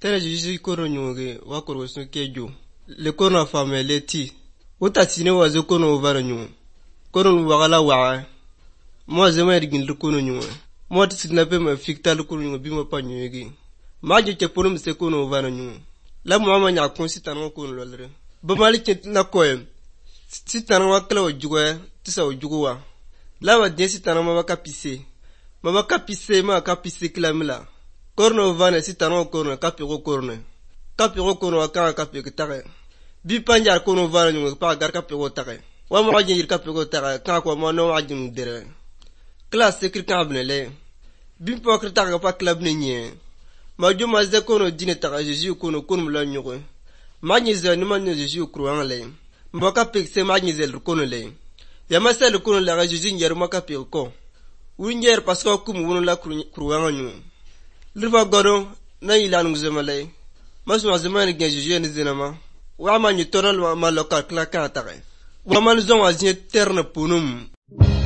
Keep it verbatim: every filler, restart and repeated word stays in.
Tere jiji kono nyuge wakoro so kejo. Le kono fame leti. Uta sine wazo kono vara nyu. Kono wagala wa. Mo zema rigin le kono nyu. Mo tisina pe ma fikta le kono nyu bima pa nyuge. Ma je chepono mse kono vara nyu. La mama nya konsita no kono lolre. Ba mali ket na koyem. Sitana wakala ojugwe tisa ojugwa. La wa den sitana ma kapise. Ma kapise ma kapise kilamila. Korno vane sitana korno kapiro korno. Kapiro korno akara kapiro tare. Bi panjar kono vane nyu pa gar kapiro tare. Wa ma jin kapiro tare ka ko mo no ajin dere. Class sekir kabnele. Bi pa krita pa club ne nye. Ma juma ze kono dine tare Jésus kono kono la nyugo. Ma nyi ze ni ma nyi Jésus kruan le. Mbaka pekse ma nyi zel kono le. Ya ma sel kono la Jésus nyer ma kapiro ko. Winyer parce que kum wono la kruan nyu. Liva godo na ilan ngzemale masu azemani genjije ni zinama wa ma ni tonal ma lokal klaka tare wa man zon azin terne punum